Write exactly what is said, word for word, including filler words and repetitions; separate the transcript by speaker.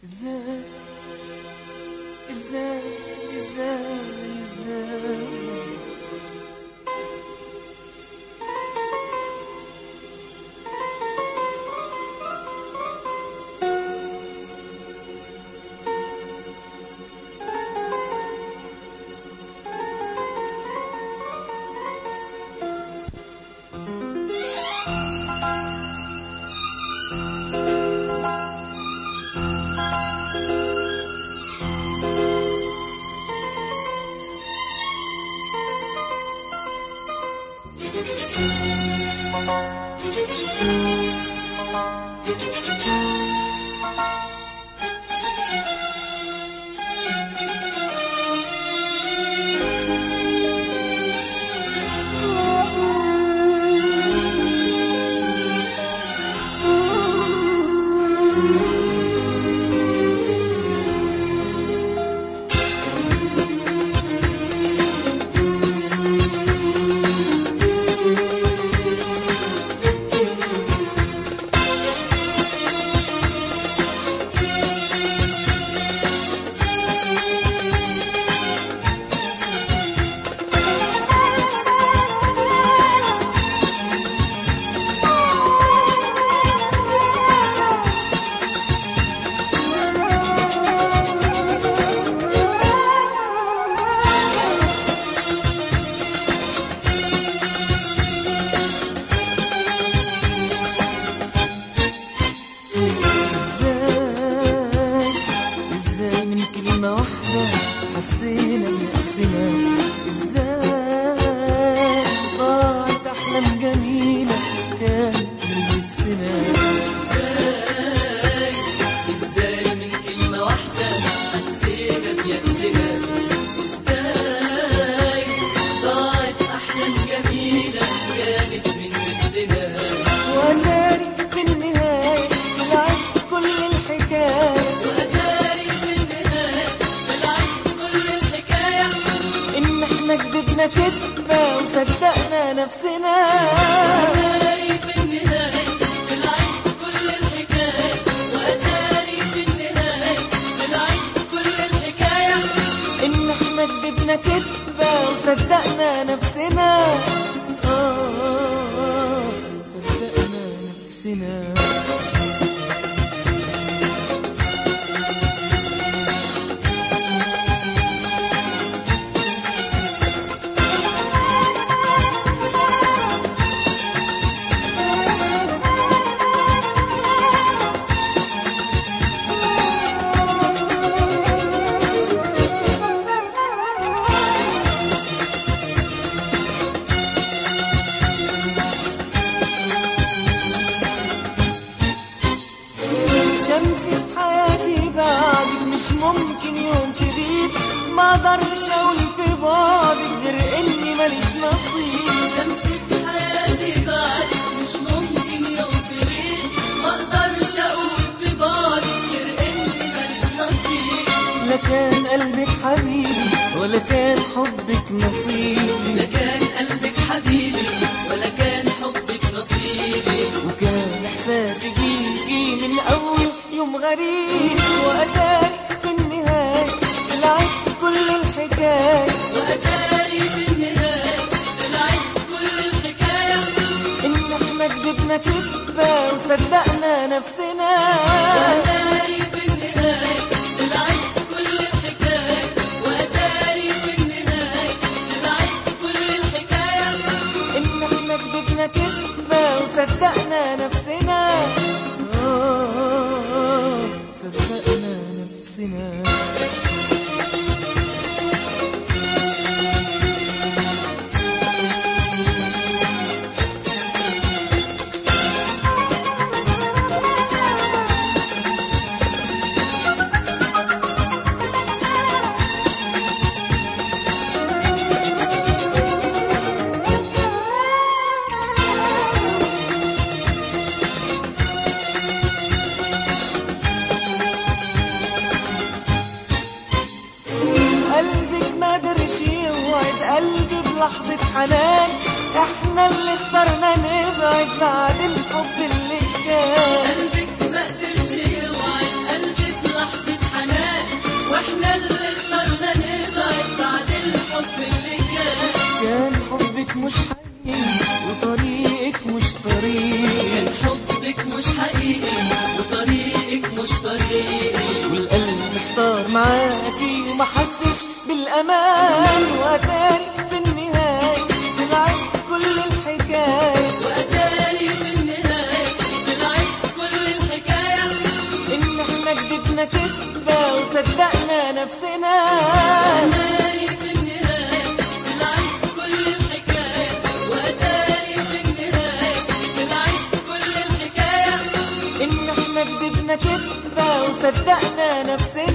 Speaker 1: ازاي ازاي ازاي ازاي حسينا بنفسنا. ازاي ضاعت احلام جميله كانت من نفسنا.
Speaker 2: ازاي ازاي من كلمه واحده حسينا بيأسنا. ازاي ضاعت احلام جميله كانت من نفسنا.
Speaker 1: وانا في النهايه طلعت كل الحكايه. كدبنا كدبة وصدقنا نفسنا.
Speaker 2: وأداري في النهاية طلعت كل الحكاية. وأداري في النهاية طلعت كل الحكاية
Speaker 1: إن إحنا كدبنا كدبة وصدقنا نفسنا. آه صدقنا نفسنا. شمسي في حياتي بعدك مش ممكن يوم تغيب. ما اقدرش اقول في بعدك غير اني ماليش نصيب.
Speaker 2: شمسي في حياتي بعدك مش ممكن يوم تغيب. ما اقدرش اقول في بعدك غير اني ماليش نصيب.
Speaker 1: لا كان قلبك حبيبي ولا كان حبك نصيبي.
Speaker 2: لا كان قلبك حبيبي ولا كان حبك نصيبي.
Speaker 1: وكان احساسي جيجي من اول يوم غريب. وأداري في النهاية طلعت كل الحكاية.
Speaker 2: وأداري في النهاية طلعت كل الحكاية
Speaker 1: إن إحنا كدبنا كدبة وصدقنا نفسنا.
Speaker 2: وأداري في النهاية طلعت كل الحكاية. وأداري في النهاية طلعت كل الحكاية
Speaker 1: إن إحنا كدبنا كدبة وصدقنا نفسنا. آه صدقنا نفسنا. قلبك ما درش يوعد قلبي بلحظة حنان. احنا اللي اخترنا نبعد بعد الحب اللي كان.
Speaker 2: قلبك ما قدرش يوعد قلبي بلحظة طريقي،
Speaker 1: والقلب محتار معاكي وما حسش بالامان، واتاري في النهاية طلعت كل الحكاية،
Speaker 2: وأتاري في النهاية طلعت كل الحكاية،
Speaker 1: ان احنا كدبنا كدبة وصدقنا نفسنا.
Speaker 2: وأتاري في النهاية طلعت كل الحكاية، وأتاري في النهاية طلعت كل الحكاية،
Speaker 1: ان احنا كدبنا كدبة وصدقنا نفسنا.